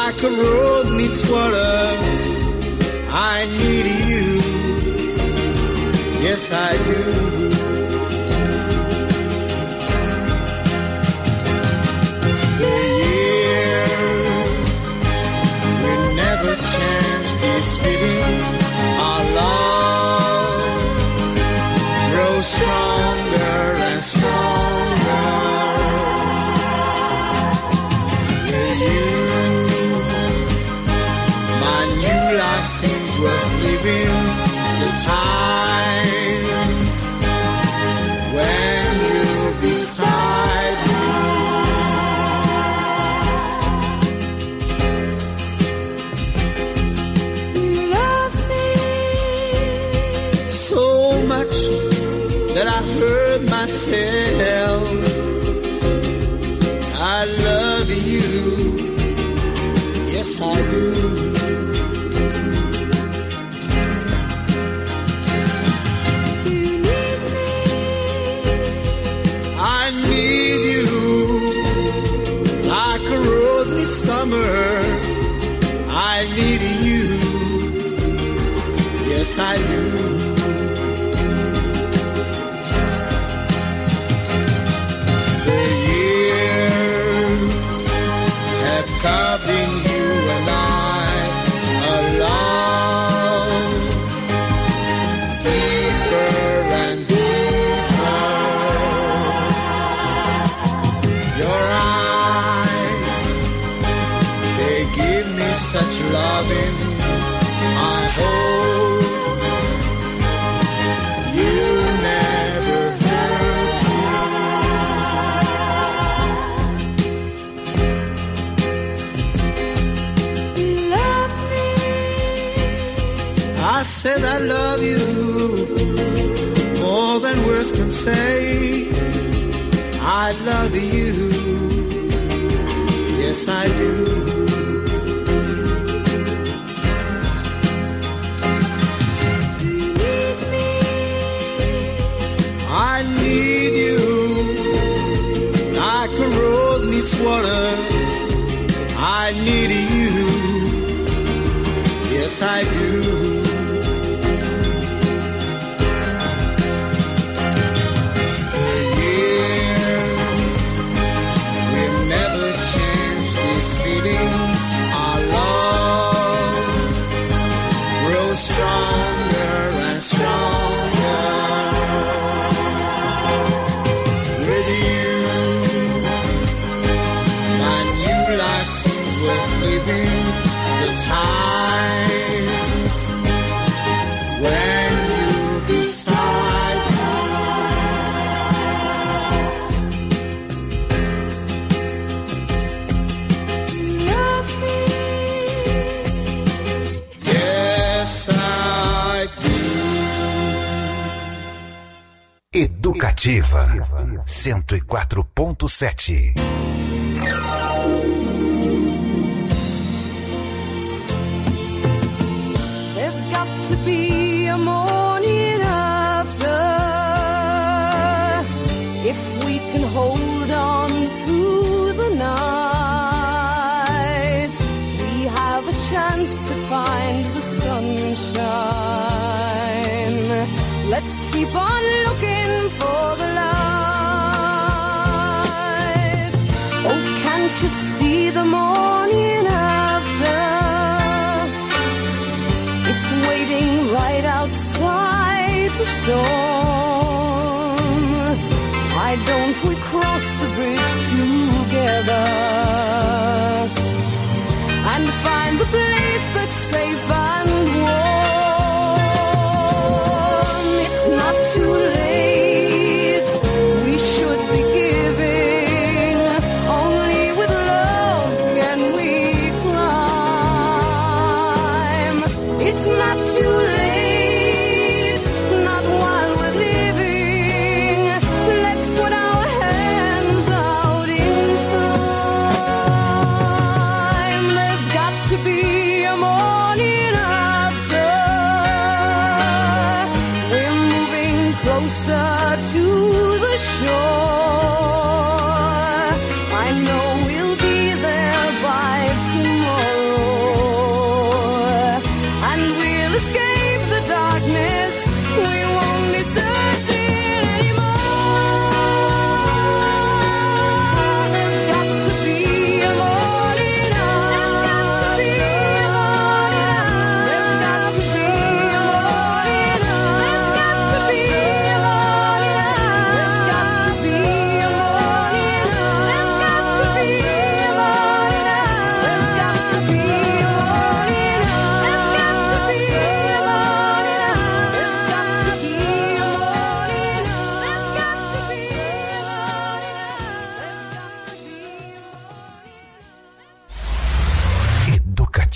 like a rose needs water. I need you, yes I do. The years will never change these feelings. Our love grows stronger and stronger. With you, my new life seems worth living. The times when you're beside me. You love me so much that I hurt myself. I love you, yes I do. I need you, yes I do. The years have carved in you and I a love deeper and deeper. Your eyes, they give me such loving. I hope you never hurt me. You love me. I said I love you more than words can say. I love you, yes I do. I need you like a rose needs water. I need you, yes I do. The years will never change these feelings. Our love grows stronger and stronger. Living the times when you're beside me. Love me. Yes, I do. Educativa 104.7. There's got to be a morning after. If we can hold on through the night, we have a chance to find the sunshine. Let's keep on looking for the light. Oh, can't you see the morning after? It's waiting right outside the storm. Why don't we cross the bridge together and find the place that's safe and warm? It's not too late, we should be giving. Only with love can we climb. It's not too late, not while we're living. Let's put our hands out in time.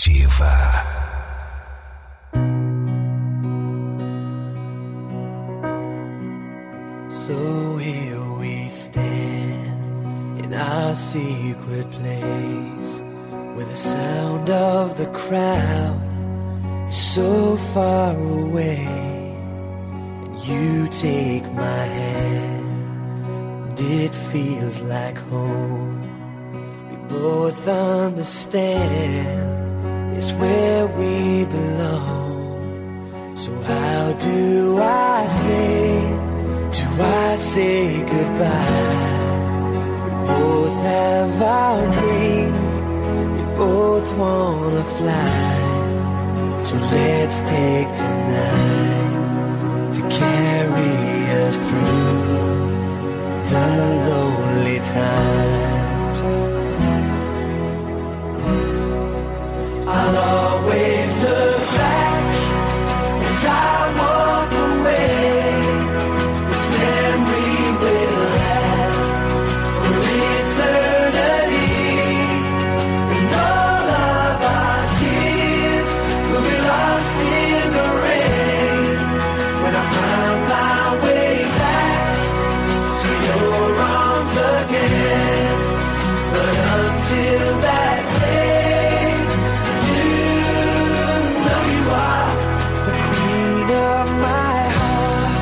Educativa. So here we stand in our secret place, where the sound of the crowd is so far away. And you take my hand, and it feels like home. We both understand it's where we belong. So how do I say goodbye? We both have our dreams, we both wanna fly. So let's take tonight to carry us through the lonely times. I'll always look back as I walk away. This memory will last for eternity, and all of our tears will be lost in the rain when I find my way back to your arms again. But until that day, you know you are the queen of my heart,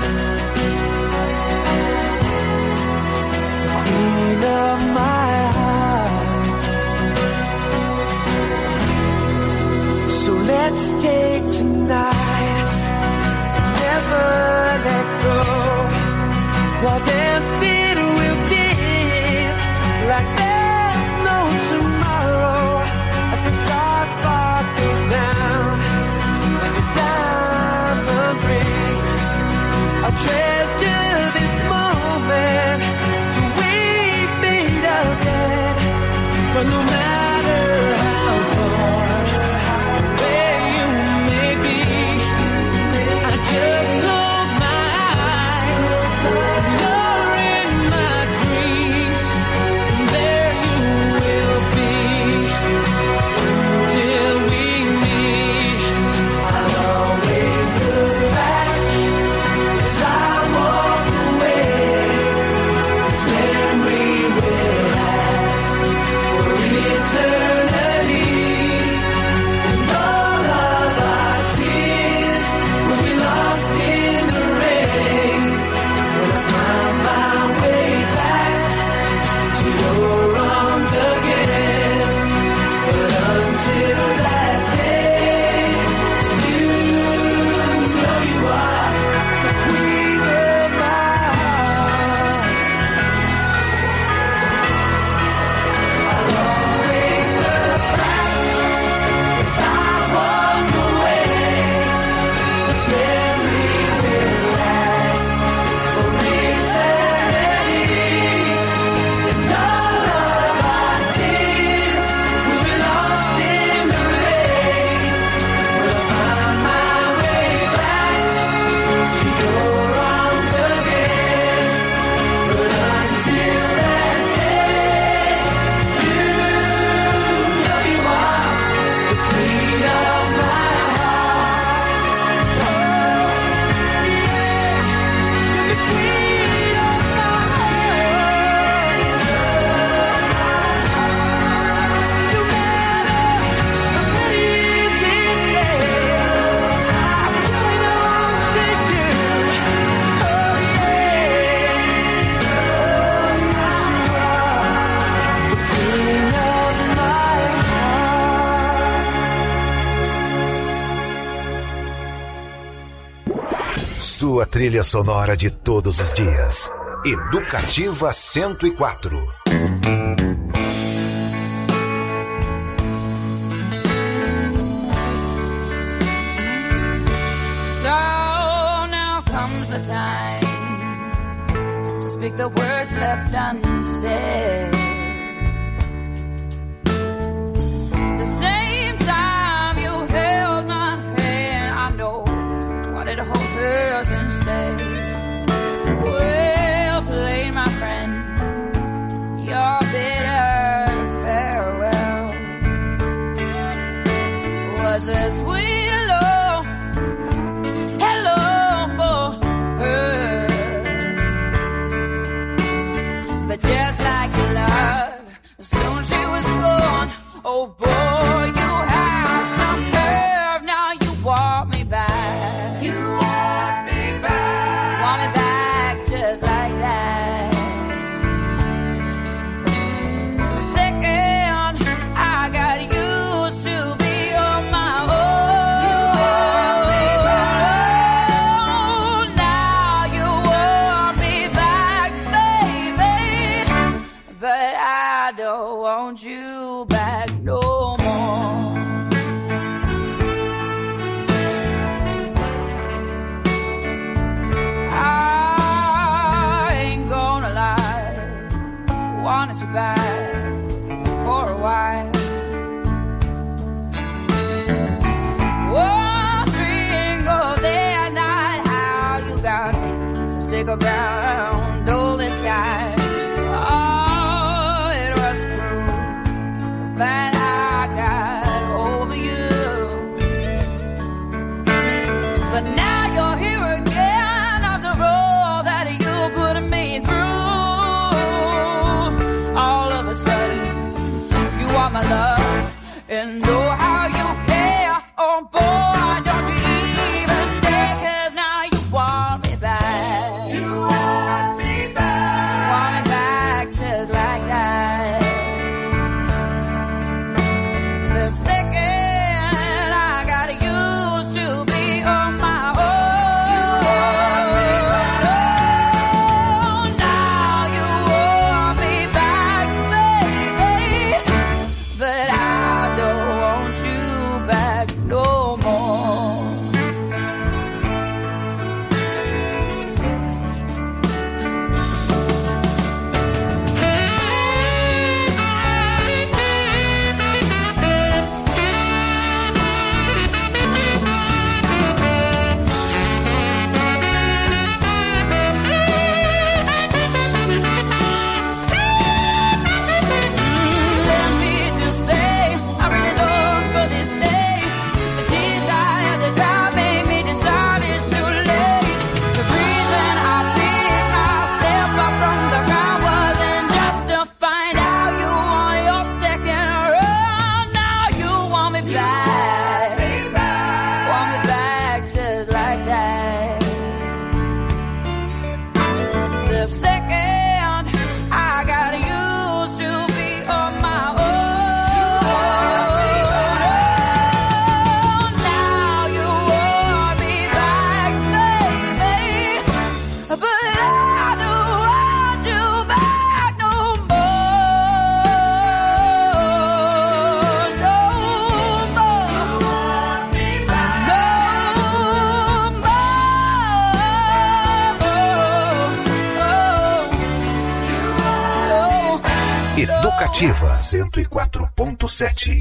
the queen of my heart. So let's take tonight and never let go, while dancing we'll kiss like there's no tomorrow, as the stars sparkle down like a diamond ring. I'll treasure this moment till we meet again. But no matter how far away you may be, I just close my eyes. You're in my dreams, and there you will be until we meet. I'll always look back as I walk away. This memory will last for eternity, and all of our tears will be lost in the rain when I find my way back to your arms again. But until that day, you know you are the queen of my heart. I'll always look back as I walk away. This memory will last for eternity, and all of our tears will be lost in the rain when I find my way back to your arms again. But until that day, you know you are the queen of my heart. Oh, yeah, you're the queen of my heart. No matter what it takes, I'm coming home to you. Oh, yeah, yes you are the queen of my heart. Sua trilha sonora de todos os dias. Educativa 104. So now comes the time to speak the words left unsaid. The same time you held my hand, I know what it hopeless instead. Well played, my friend, your bitter farewell. said, sweet hello, hello for her. But just like your love, soon she was gone. Oh boy, you have some nerve. Now you want me back. You want me back. Want me back just like that. The second I got used to be on my own. You want me back. Now you want me back, baby. But I don't want you back no more. I ain't gonna lie, wanted you back for a while. Wondering all day and night how you got me to stick around all this time. Oh, it was cruel, but I got over you. But now you're here again after all that you put me through. All of a sudden, you want my love and know how you care. Oh boy, don't you even dare, 'cause now you want me back. You want me back. Want me back just like that. The second I got used to be on my own. You want me back. Now you want me back, baby. But I don't want you back no more. Let me just say, I really long for this day. The tears I had to cry made me decide it's too late. The reason I picked myself up from the ground wasn't just to find out you want your second run. Now you want me back. Want me back just like that. The second I got used to be on my own. Now you want me back, baby. But I don't want you back no more. No more. You want me back. No more. Educativa 104.7.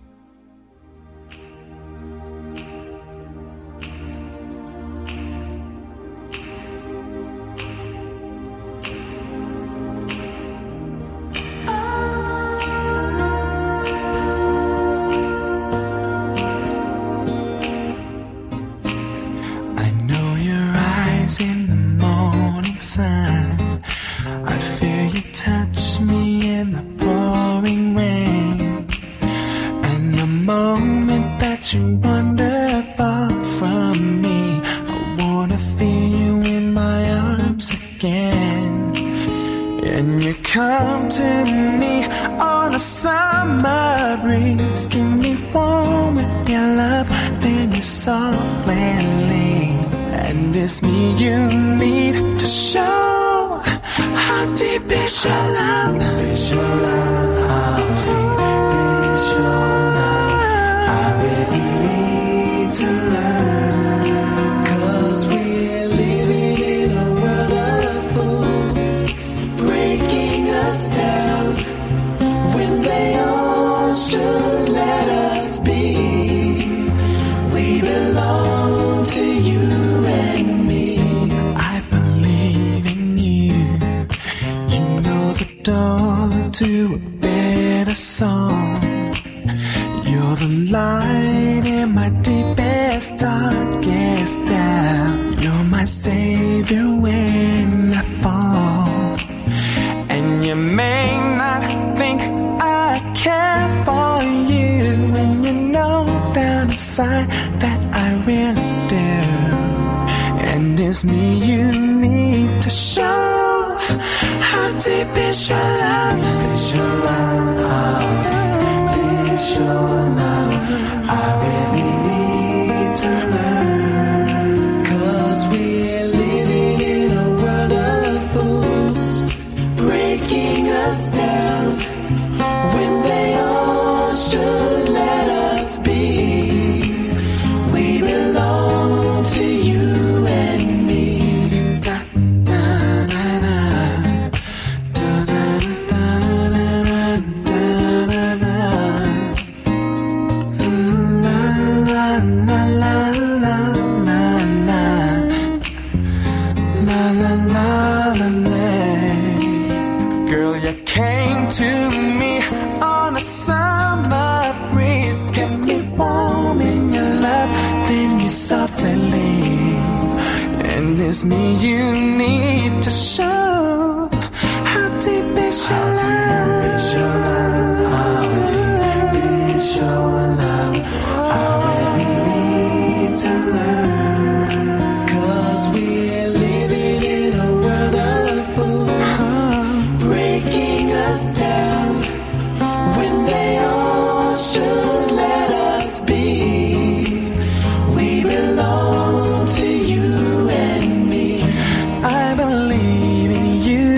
I know your eyes in the morning sun. I feel you touch me in the pouring rain. And the moment that you wander far from me, I wanna feel you in my arms again. And you come to me on a summer breeze, keep me warm with your love, then you softly lean. And it's me you need to show. How deep is your love? How deep is your love? How deep is your love? I really need to learn. 'Cause we're living in a world of fools, breaking us down when they all should let us be. We belong to you and me. I believe in you. You know the door to a better song. You're the light in my deepest, darkest doubt. You're my savior when I fall. And you may not think I care for you, and you know down inside that I really do. And it's me you need to show. How deep is your love? Is your love? How deep is your love? I really need to learn. 'Cause we're living in a world of fools, breaking us down when they all should let us be. We belong to you and me. Da, da, da, da. Da, da, da, da, da, da, da, da. La, la, la, la, la, la, la. La, la, la, la, la. Girl, you came to me on a summer breeze, kept me warm in your love, then you softly leave. And it's me you need to show. How deep is your love? How deep is your love? I really need to learn. 'Cause we're living in a world of fools, breaking us down when they all should let us be. We belong to you and me. I believe in you.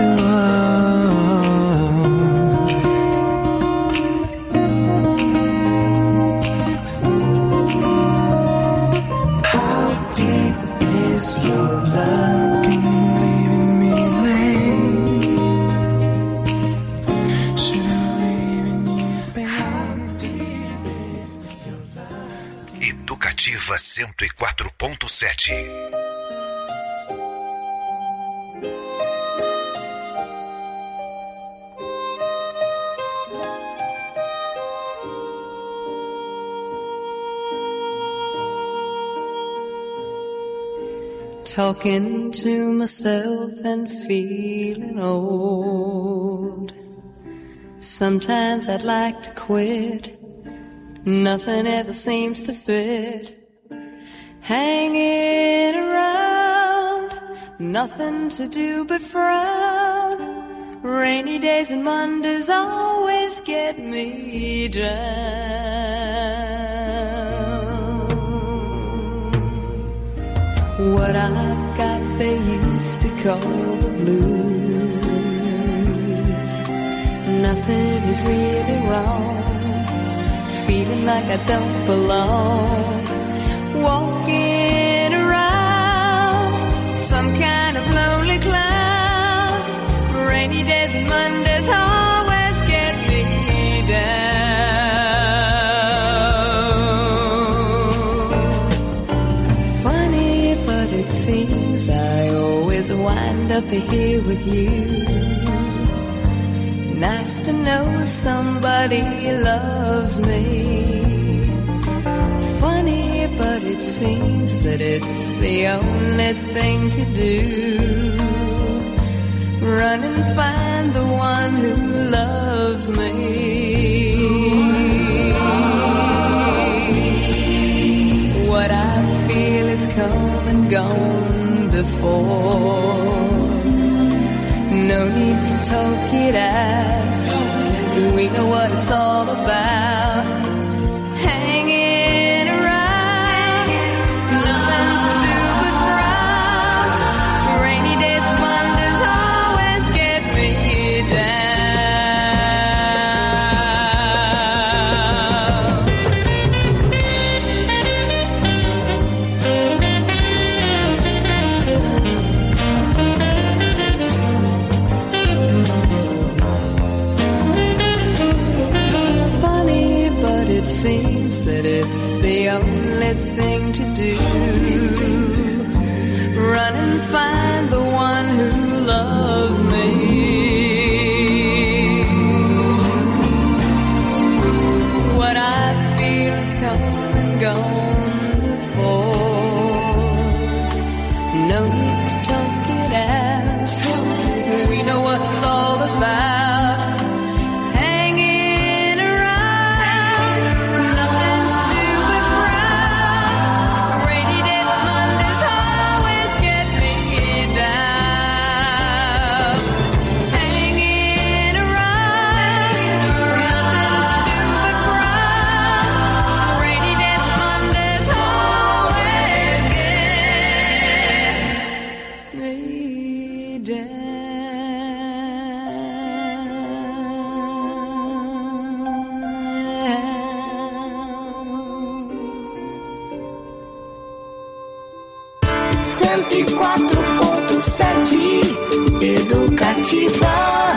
How deep is your love? Can you believe in me, lady? Should I believe in you, babe? How deep is your love? Educativa 104.7. Talking to myself and feeling old. Sometimes I'd like to quit. Nothing ever seems to fit. Hanging around, nothing to do but frown. Rainy days and Mondays always get me down. What I've got they used to call the blues. Nothing is really wrong, feeling like I don't belong. Walking around some kind of lonely cloud. Rainy days and Mondays always get me down. Funny, but it seems I always wind up here with you. Nice to know somebody loves me. Funny, but it seems that it's the only thing to do. Run and find the one who loves me. What I feel is come and gone before. No need to talk it out. We know what it's all about. Hanging around, nothing to do but frown. Rainy days and Mondays always get me down. It seems that it's the only thing to do. Run and find the one who loves me. What I come and gone before. No need to talk it out. We know what it's all about. Hanging around, nothing to do but frown. Rainy days and Mondays always get me down. Hanging around, nothing to do but frown. Rainy days and Mondays always get me down. Educativa.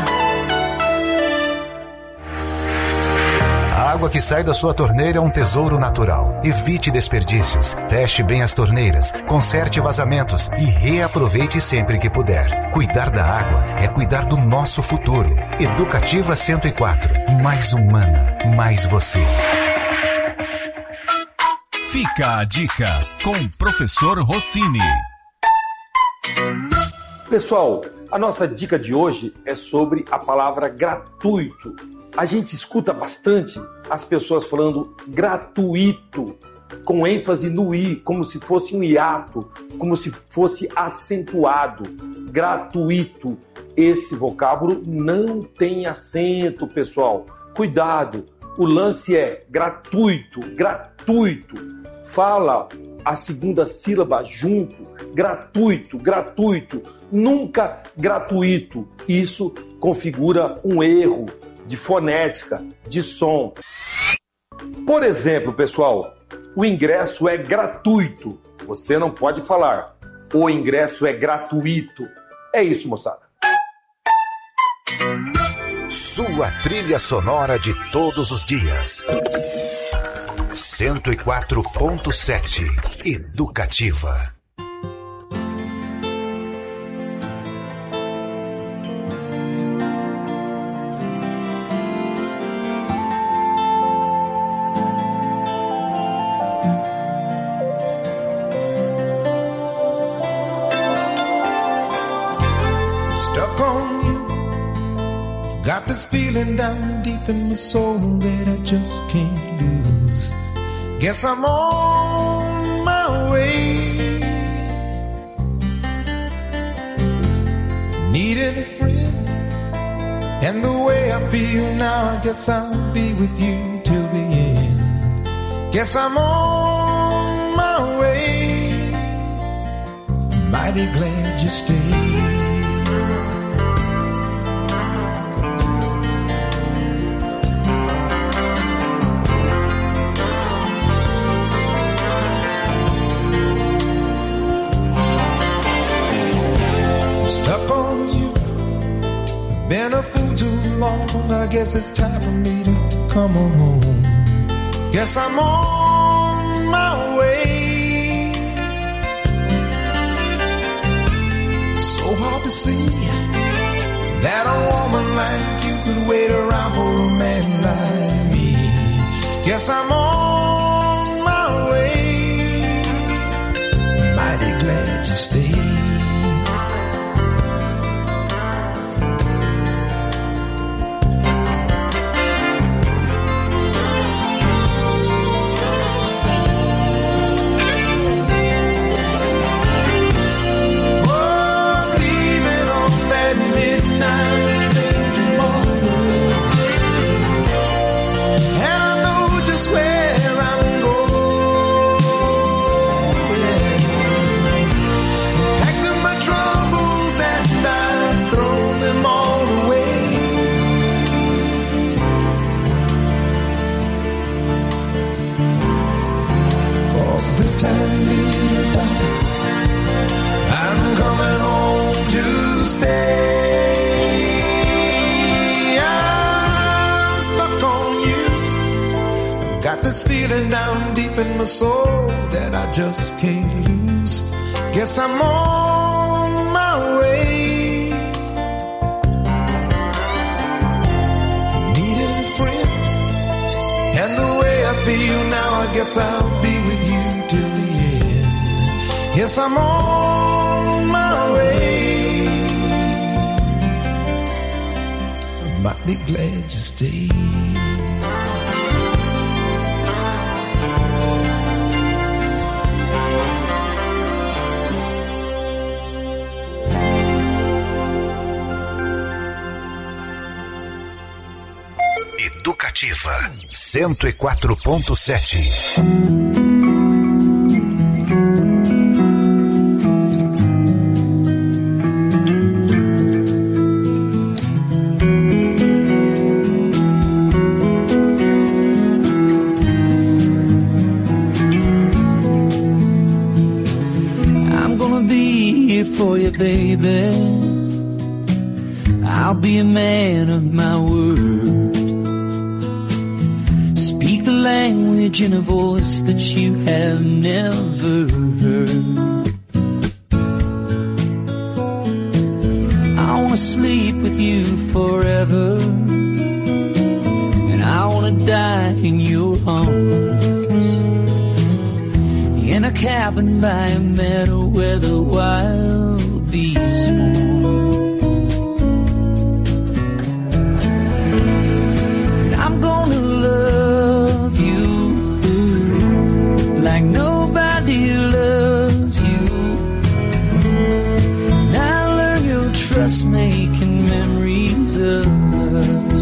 A água que sai da sua torneira é um tesouro natural. Evite desperdícios, feche bem as torneiras, conserte vazamentos e reaproveite sempre que puder. Cuidar da água é cuidar do nosso futuro. Educativa 104. Mais humana, mais você. Fica a dica com o professor Rossini. Pessoal, a nossa dica de hoje é sobre a palavra gratuito. A gente escuta bastante as pessoas falando gratuito, com ênfase no i, como se fosse um hiato, como se fosse acentuado. Gratuito. Esse vocábulo não tem acento, pessoal. Cuidado, o lance é gratuito, gratuito. Fala a segunda sílaba junto, gratuito, gratuito, nunca gratuito. Isso configura um erro de fonética, de som. Por exemplo, pessoal, o ingresso é gratuito. Você não pode falar, o ingresso é gratuito. É isso, moçada. Sua trilha sonora de todos os dias. 104.7 Educativa. Stuck on you. Got this feeling down deep in my soul that I just can't lose. Guess I'm on my way. Needing a friend, and the way I feel now, I guess I'll be with you till the end. Guess I'm on my way. Mighty glad you stayed. Stuck on you, been a fool too long. I guess it's time for me to come on home. Guess I'm on my way. So hard to see that a woman like you could wait around for a man like me. Guess I'm on my way. Mighty glad you stayed. This feeling down deep in my soul that I just can't lose. Guess I'm on my way. Needing a friend, and the way I feel now, I guess I'll be with you till the end. Yes, I'm on my way. I'm mighty glad you stayed. Educativa 104.7. For you, baby, I'll be a man of my word. Speak the language in a voice that you have never heard. I wanna sleep with you forever, and I wanna die in your arms, in a cabin by a meadow where the wild bees swarm. And I'm gonna love you like nobody loves you, and I'll learn your trust making memories of us.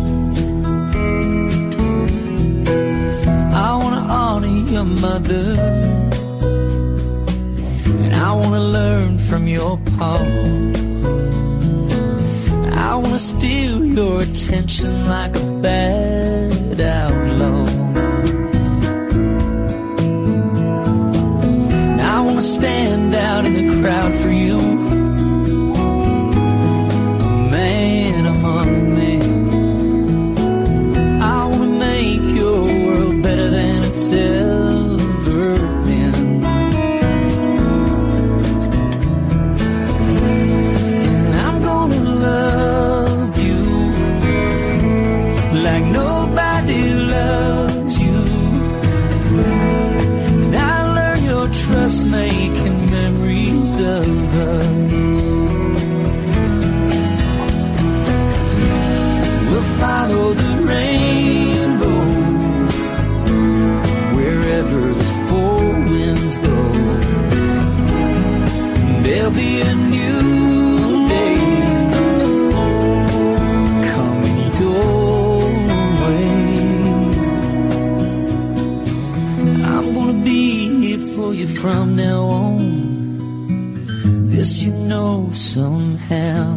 I wanna honor your mother, I wanna learn from your paw. I wanna steal your attention like a bad outlaw. And I wanna stand out in the crowd for you, a man among men. I wanna make your world better than it's ever been. Like nobody loves you, and I learn your trust making memories of us. We'll follow the rainbow wherever the four winds go. There'll be a new day coming your for you from now on. This you know somehow.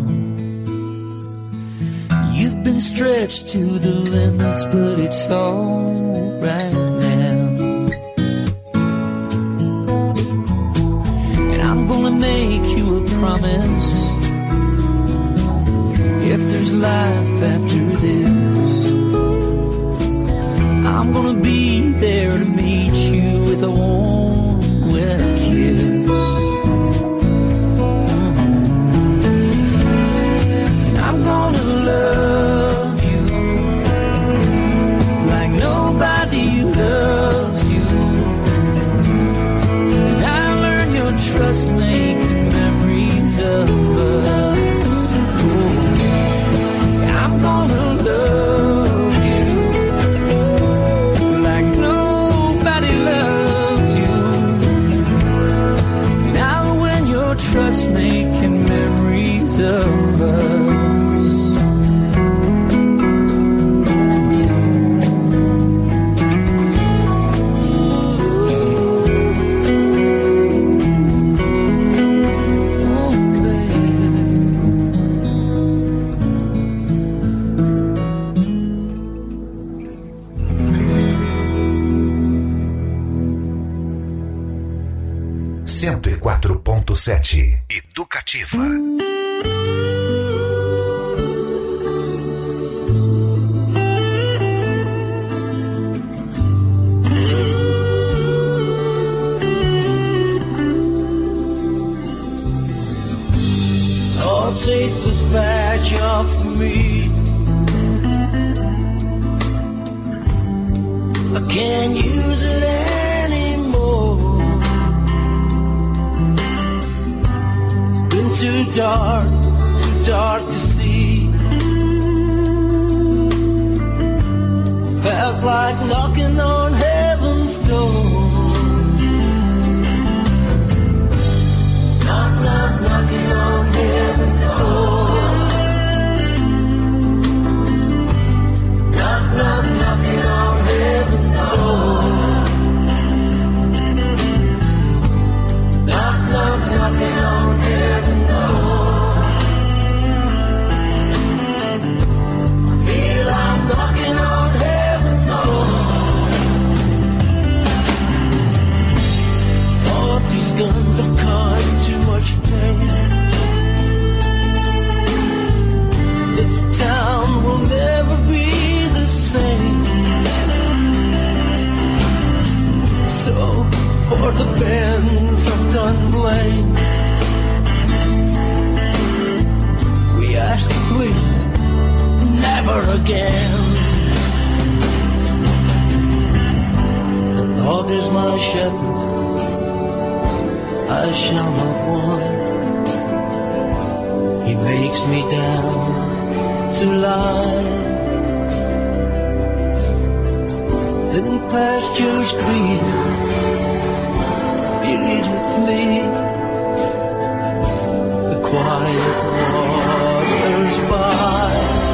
You've been stretched to the limits, but it's all right now. And I'm gonna make you a promise. If there's life after this, I'm gonna be there to meet you with a warm, wet kiss. And I'm gonna love you like nobody loves you, and I learn your trust making memories of us. Oh, I'm gonna love you like nobody loves you, and I'll win your trust making memories of us. Educativa. Lord, take this badge off me. I I can't use it anymore. It's been too dark to see. Felt like knocking on heaven's door. Knock, knock, knocking on heaven's door. Knock, knock, knocking on heaven's door. Knock, knock, knocking on heaven's door. I feel I'm knocking on heaven's door. All of these guns have caused too much pain. This town will never be the same. So, for the bands of Dunblane, we ask please, never again. The Lord is my shepherd, I shall not want. He makes me down to lie in pastures green. He leadeth me the quiet waters by.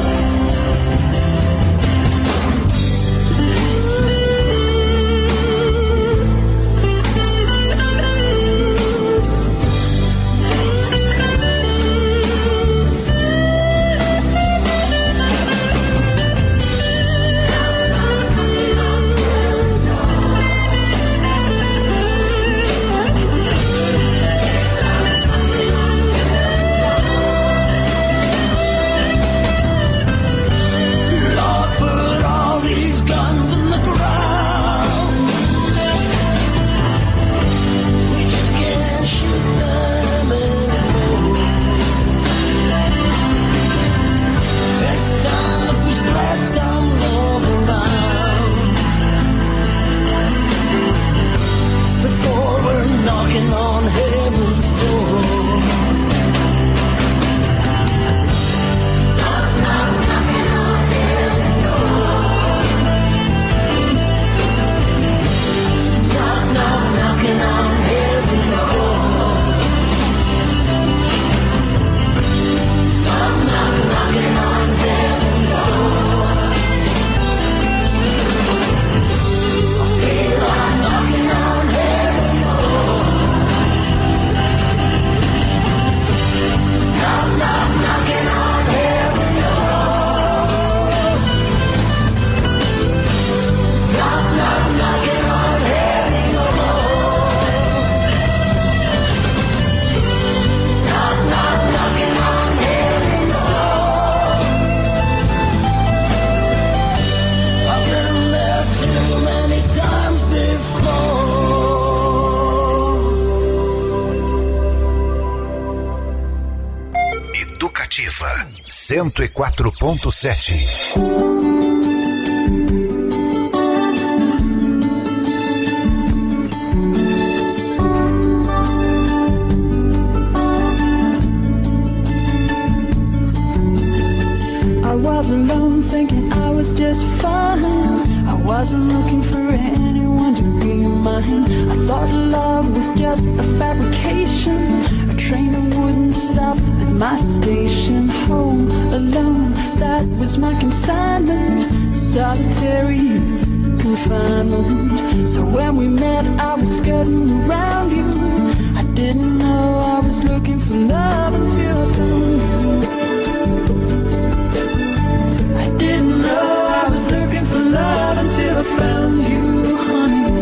Educativa 104.7. Was alone thinking I was just fine. I wasn't looking for anyone to be mine. I thought love was just a fabrication. A train that wouldn't stop at my station. Home alone, that was my consignment. Solitary confinement. So when we met I was skirting around you. I didn't know I was looking for love until I found you. Didn't know I was looking for love until I found you, honey.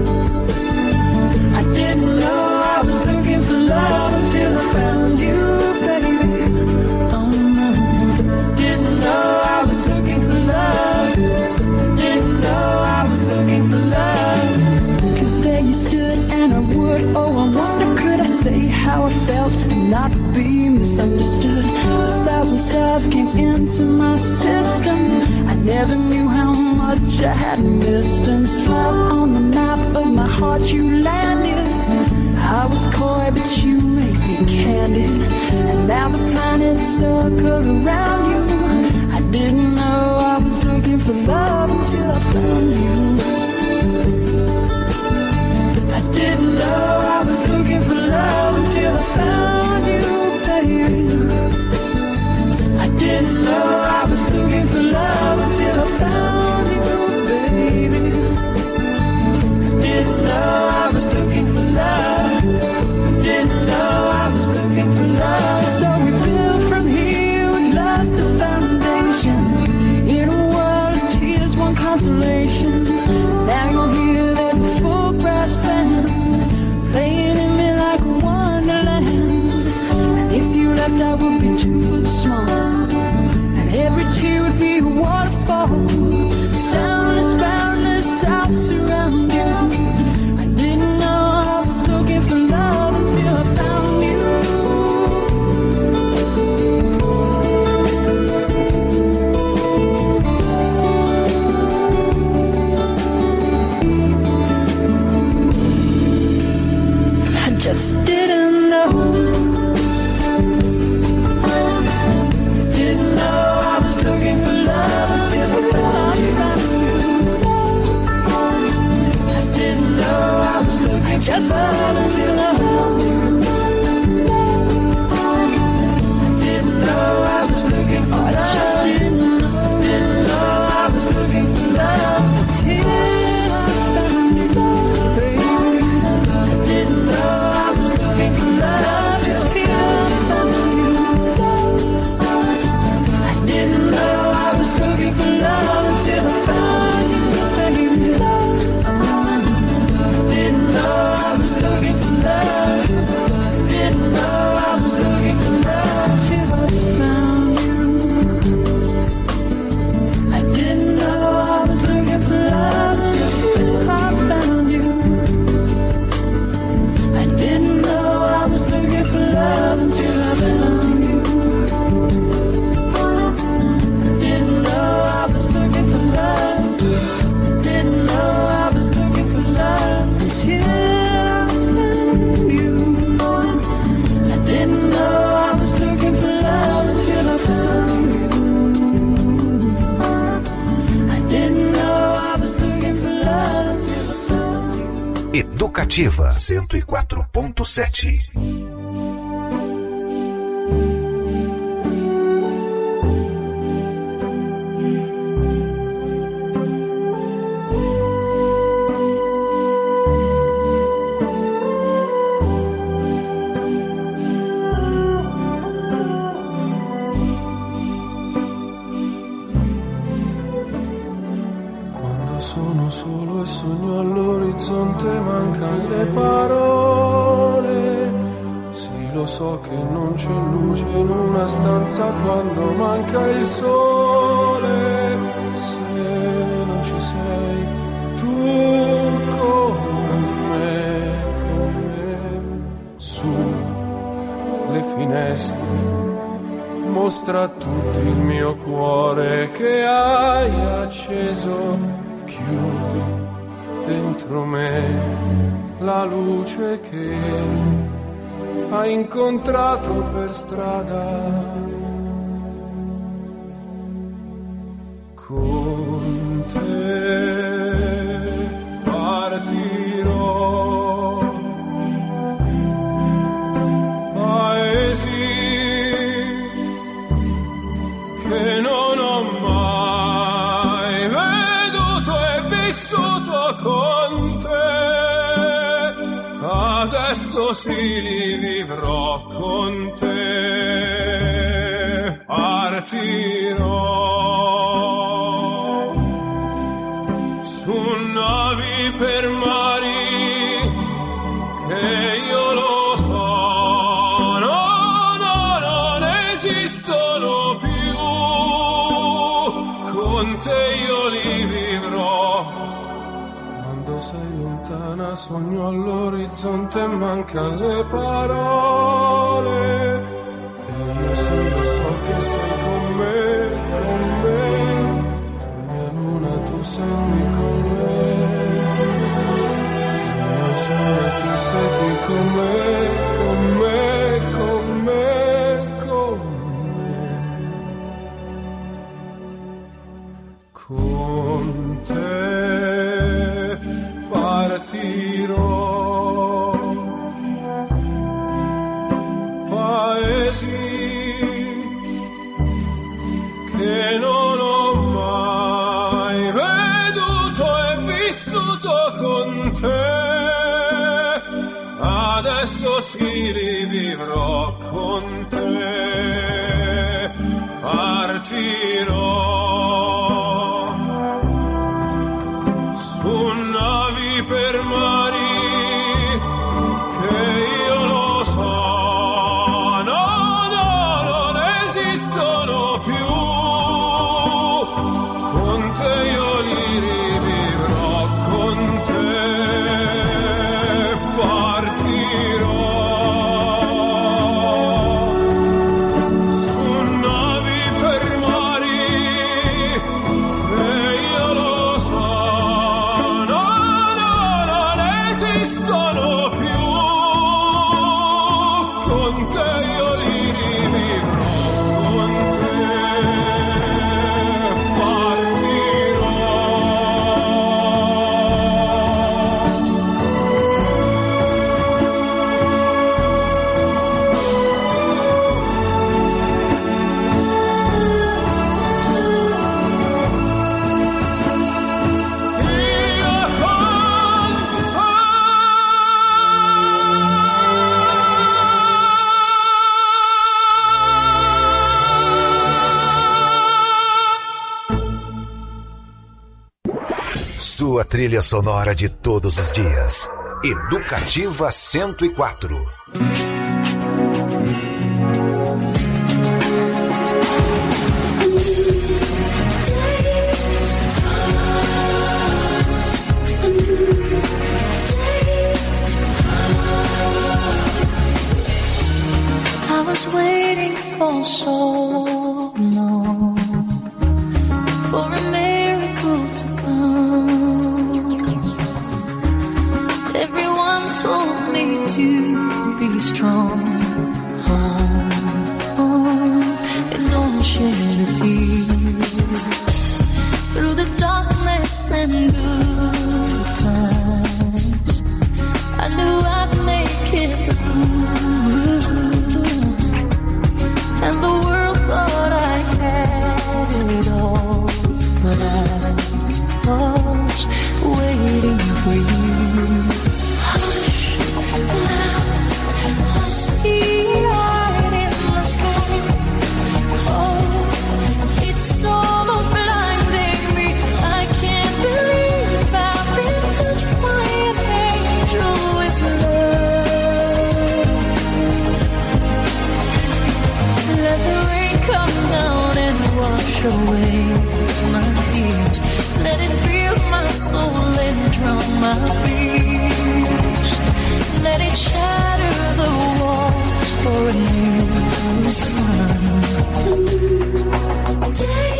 I didn't know I was looking for love until I found you, baby. Oh no. Didn't know I was looking for love. Didn't know I was looking for love. 'Cause there you stood and I would, oh I wonder could I say how I felt and not be misunderstood. 1,000 stars came into my system. I never knew how much wish I hadn't missed and slapped on the map of my heart you landed. I was coy but you made me candid, and now the planets circle around you. I didn't know I was looking for love until I found you. I didn't know I was looking for love until I found you, baby. I didn't know I was looking for love until I found you, baby. I didn't know I was looking for love. Didn't know I was looking for love. So we build from here with love the foundation. In a world of tears, one consolation. Now you're here, there's a full brass band playing in me like a wonderland. And if you left, I would be 2 foot small, and every tear would be a waterfall. Soundless, boundless, I'll surround you. I didn't know I was looking for love until I found you. I just didn't know. Didn't know I was looking for love until I found you. I didn't know I was looking for love until I found you. I didn't know I was looking for love. I just didn't know I was looking for love until I found you, baby. I didn't know I was looking for love until I found you. I didn't know I was looking for love until I found you, baby. I didn't know I was looking for love. Didn't know I was looking for love until I found you. I didn't know I was looking for love until I found you. I didn't know I was looking for love until I found you. Didn't know I was looking for love. Didn't know I was looking for love until I found you. I didn't know I was looking for love until I found you. I didn't know I was looking for love until I found you. Educativa 104.7. Quando sono solo e sogno all'orizzonte mancano le parole. Sì, lo so che non c'è luce in una stanza quando manca il sole. Se non ci sei tu con me, su le finestre mostra a tutti il mio cuore che hai acceso. Chiudi dentro me la luce che hai incontrato per strada. Con te partirò, paesi che non ho mai veduto e vissuto con te. Adesso sì li vivrò con te. Partirò su navi per mari che io lo so, non esistono più. Con te io li vivrò. Quando sei lontana sogno all'orizzonte, mancano le parole. E io solo so che sei con me, con me. Tu mia luna, tu sei qui con me, lo so che tu sei qui con me, con me, con me, con me. Con te partirò, paesi che non ho mai veduto e vissuto con te, adesso sì rivivrò con te, partirò su navi per mari che io lo so, no, non esistono più. Con te io li rivivrò, con te partirò su navi per mari che io lo so, no, non esistono più. Con te io li rivivrò, con te Sua trilha sonora de todos os dias. Educativa 104. I was waiting for so long for a miracle to come. Everyone told me to be strong. And don't shed a tear. Through the darkness and good times, I knew I'd make it through. And the world thought I had it all, but I was waiting for you. Hush, now I see light in the sky. Oh, it's almost blinding me. I can't believe I've been touched by an angel with love. Let the rain come down and wash away my tears. Let it fill my soul and drown my fears. Let it shatter the walls for a new sun. A new day.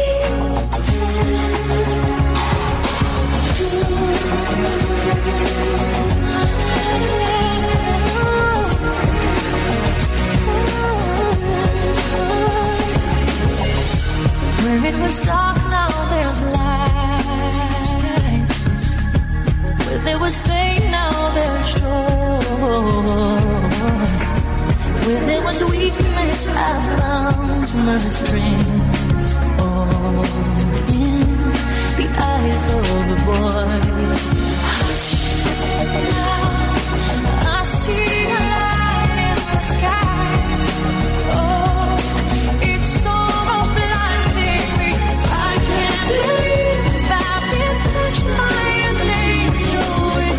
Where it was dark, now there's light. Where there was pain, now there's joy. Where there was weakness, I found my strength. Oh, in the eyes of a boy. Hush, now I see a light in the sky. Oh, it's almost blinding me. I can't believe I've been touched by an angel with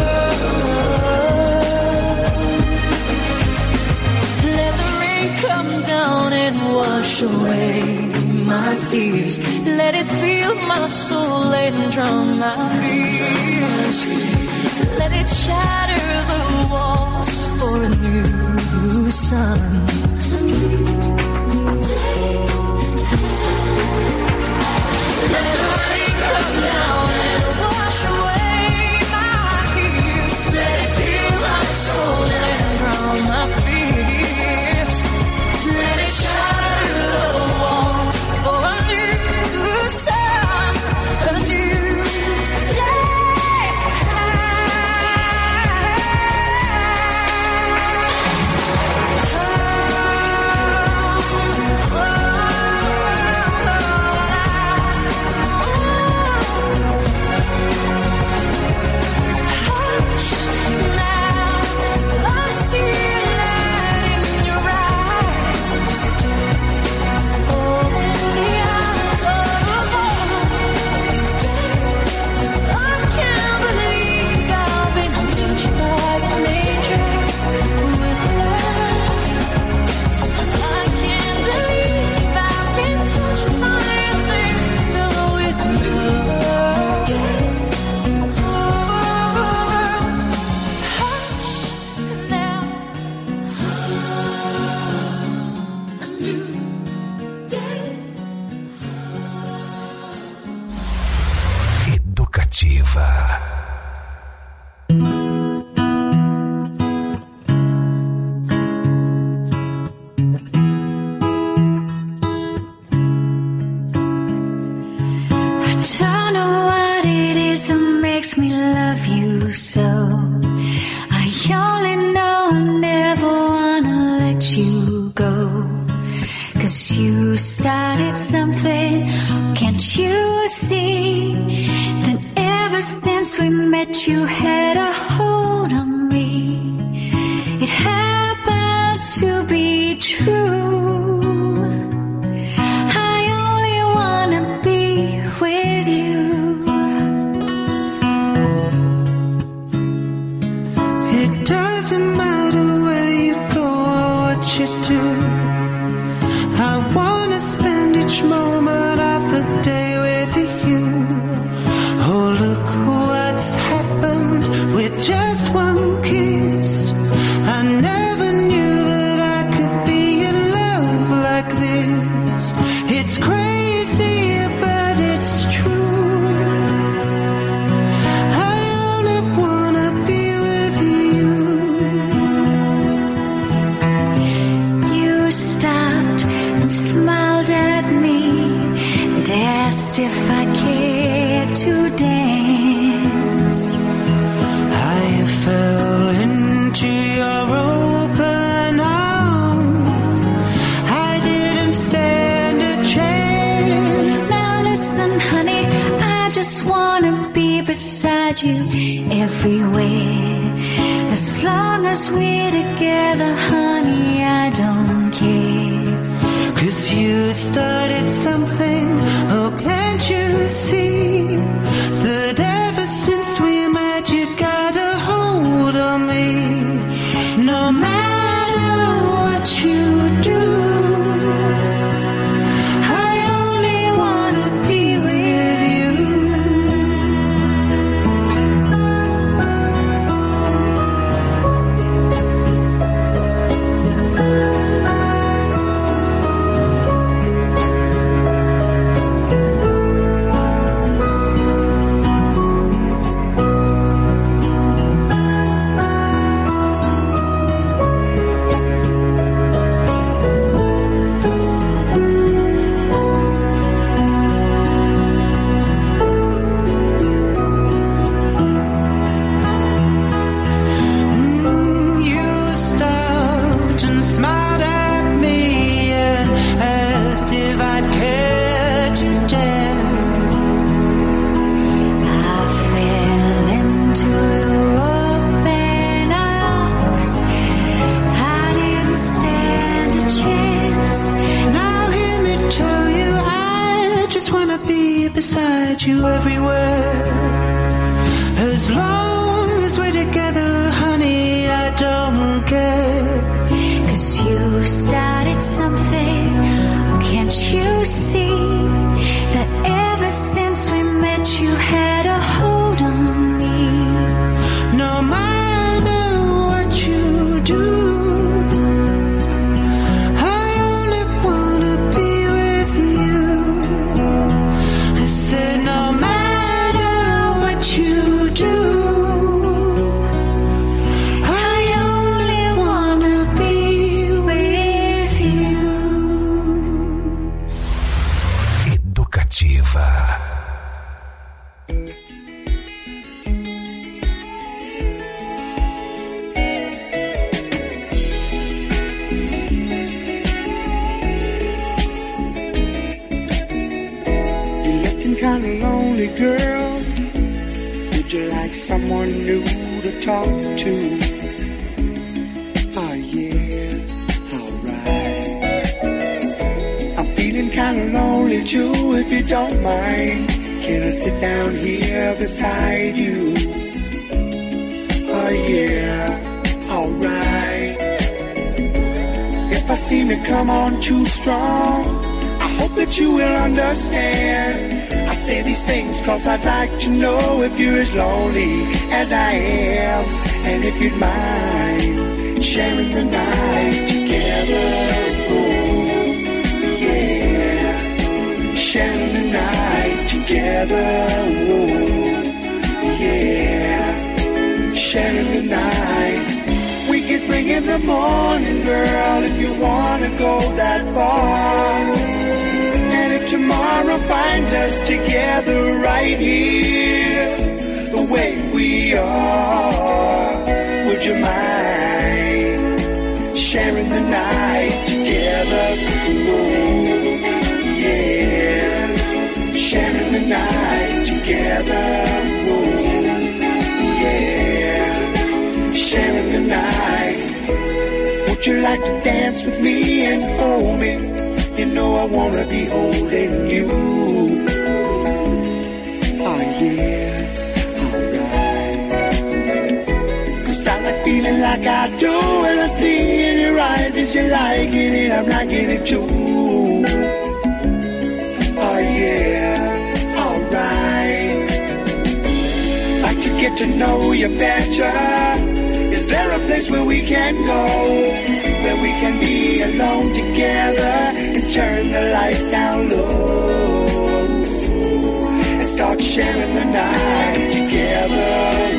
love. Let the rain come down and wash away my tears. Let it fill my soul and drown my fears. Let it shatter the walls for a new sun. A new day. Let it rain come No matter Would you like someone new to talk to? Oh yeah, alright. I'm feeling kinda lonely too, if you don't mind. Can I sit down here beside you? Oh yeah, alright. If I seem to come on too strong, I hope that you will understand. I say these things cause I'd like to know if you're as lonely as I am, and if you'd mind sharing the night together. Oh, yeah, sharing the night together. Oh, yeah, sharing the night. We could bring in the morning, girl, if you wanna go that far. And if tomorrow finds us together right here, the way we are, would you mind sharing the night together? Oh, yeah, sharing the night together. Oh, yeah, sharing the night. Would you like to dance with me and hold me? You know I wanna be holding you. Oh yeah, alright. Cause I like feeling like I do when I see in your eyes that you're liking it, I'm liking it too. Oh yeah, alright. Like to get to know you better. Is there a place where we can go, where we can be alone together and turn the lights down low and start sharing the night together?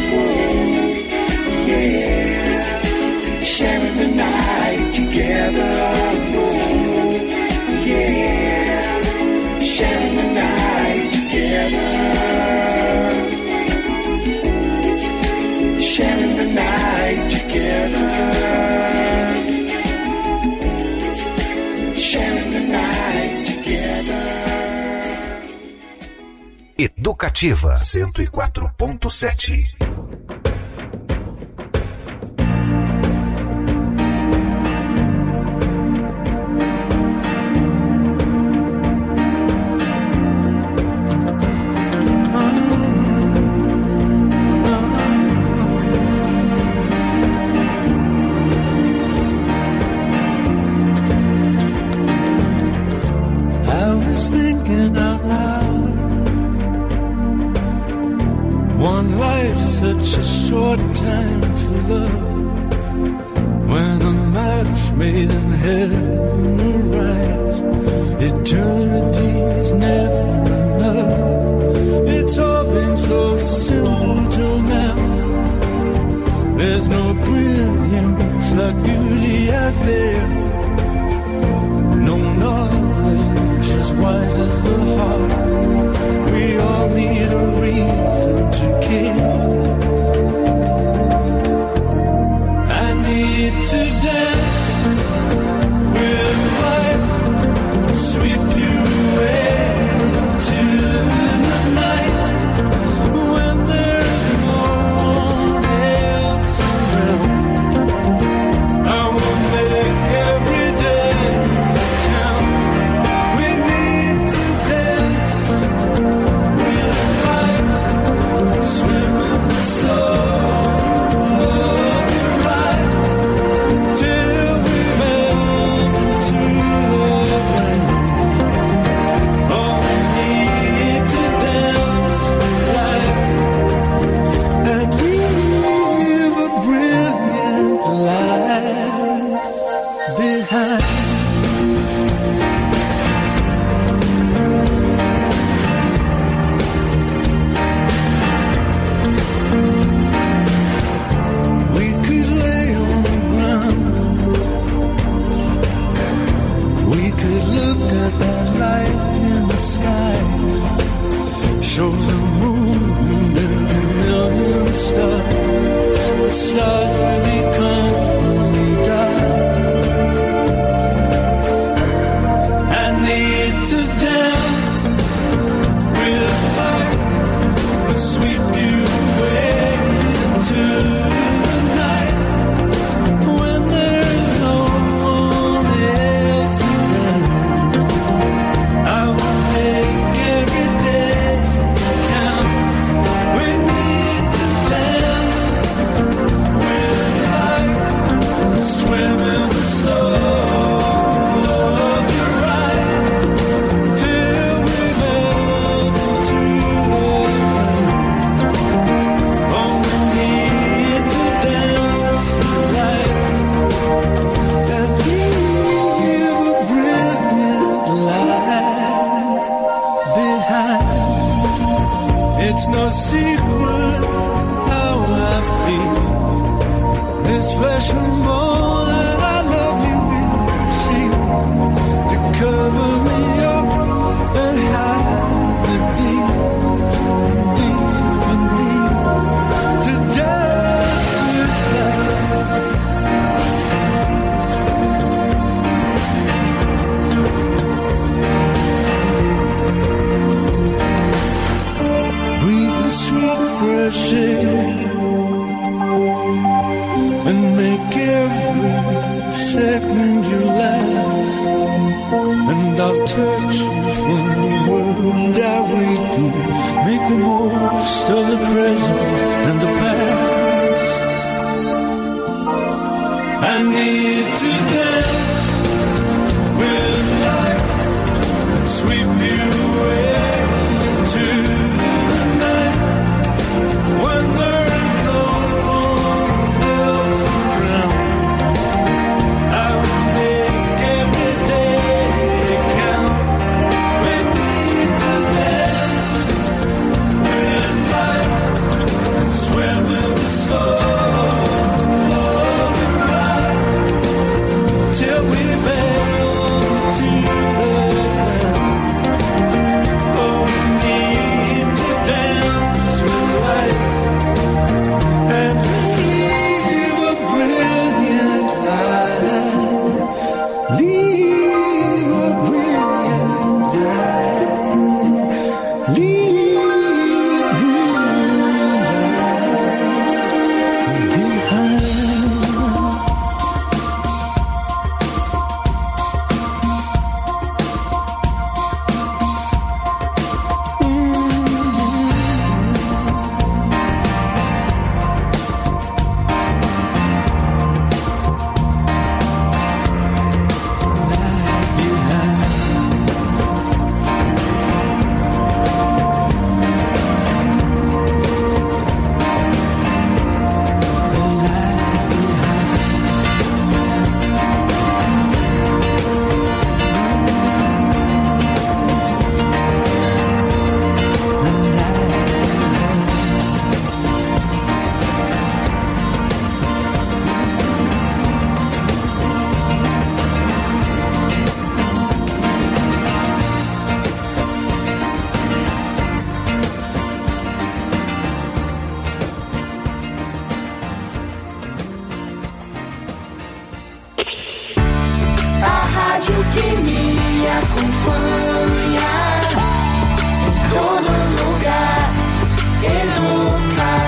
Oh, yeah, sharing the night together. Oh, yeah, sharing the night together. Sharing the night together. Sharing the night together. Educativa 104.7. much more that I love you. It seems to cover me up and hide the deep beneath. To dance with breathe the sweet fresh air and make every second you last. And I'll touch you from the world I wait to. Make the most of the present and the past. I need to dance with life and sweep you away to the night when there is no one else around. I will make every day count. We need to dance with life and swim in the soul of the night till we bend to the ground. Oh, we need to dance with life and leave a brilliant light. Leave a brilliant light. Leave a brilliant light behind. A rádio que me acompanha.